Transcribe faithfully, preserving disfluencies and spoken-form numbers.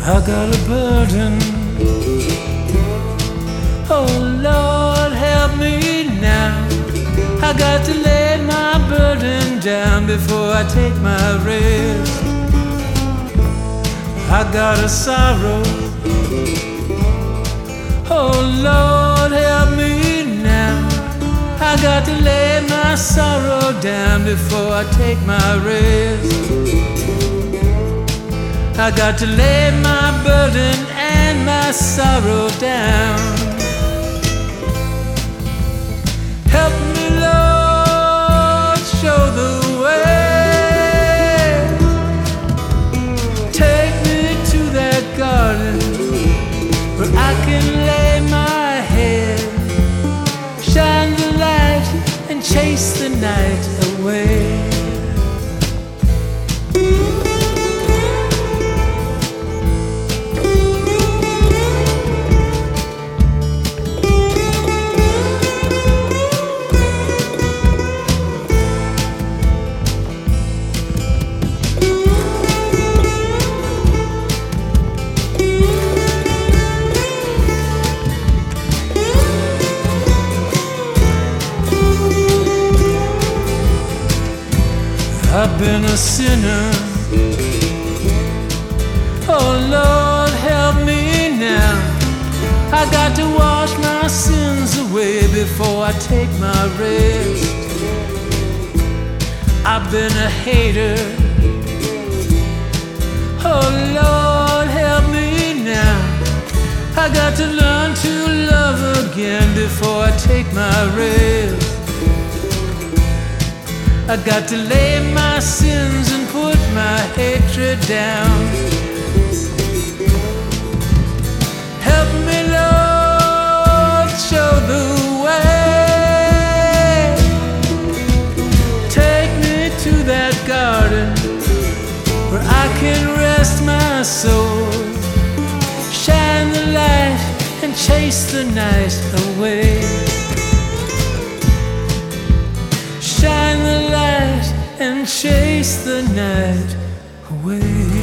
I got a burden. Oh Lord, help me now. I got to lay my burden down before I take my rest. I got a sorrow. Oh Lord, help me now. I got to lay my sorrow down before I take my rest. I got to lay my burden and my sorrow down. Help me, Lord, show the way. Take me to that garden where I can lay my head, shine the light and chase the night away. I've been a sinner. Oh Lord, help me now. I got to wash my sins away before I take my rest. I've been a hater. Oh Lord, help me now. I got to learn to love again before I take my rest. I got to lay my sins and put my hatred down. Help me, Lord, show the way. Take me to that garden where I can rest my soul, shine the light and chase the night away. Shine the light and chase the night away.